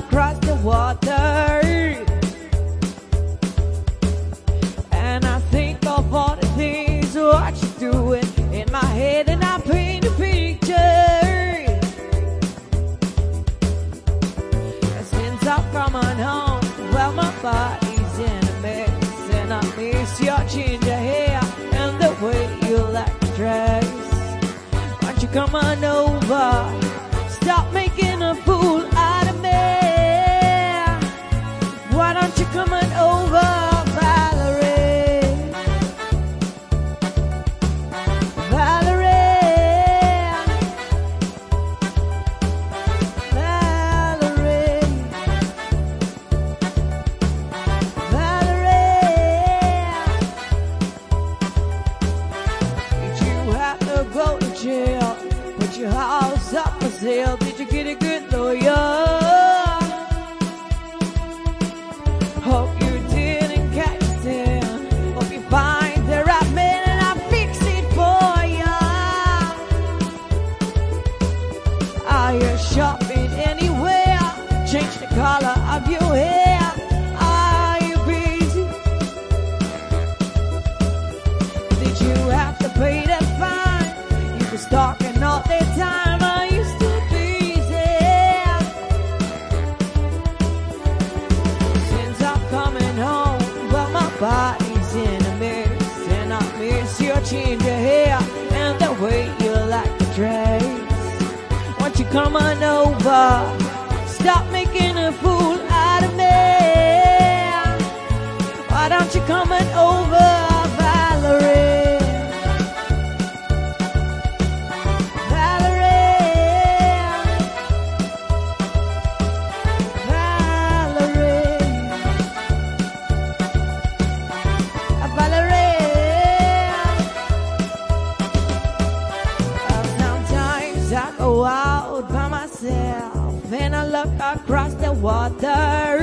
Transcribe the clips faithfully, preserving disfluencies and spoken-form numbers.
across the water, and I think of all the things what you're doing in my head, and I paint a picture. And since I've come on home, well, my body's in a mess, and I miss your ginger hair and the way you like to dress. Why don't you come on over? Stop making a fool out of me. Why don't you come on over, Valerie? Valerie, Valerie, Valerie. Did you have to go to jail? Put your house up for sale? Did you get a good lawyer? Hope you didn't catch a tail. Hope you find the right man and I'll fix it for ya. Are you shopping anywhere? Change the color of your hair. Are you busy? Did you have to pay that fine? You were stalking all the time. Are you still busy? Since I'm coming home, well, my body's in a mess, and I miss your ginger hair and the way you like to dress. Won't you come on over? Stop making a fool out of me. Why don't you come on over, Valerie? Valerie, Valerie, Valerie. Well, sometimes I go out by myself and I look across the water,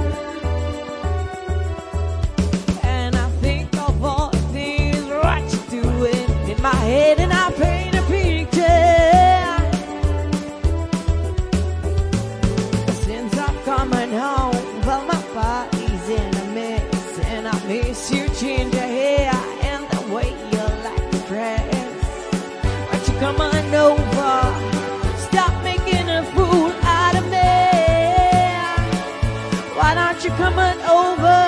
and I think of all the things what you're doing in my head, and I paint a picture. Since I'm coming home, well, my body's in a mess, and I miss your ginger hair and the way you like to dress. Why don't you come on over? Stop making a fool out of me. Why don't you come on over?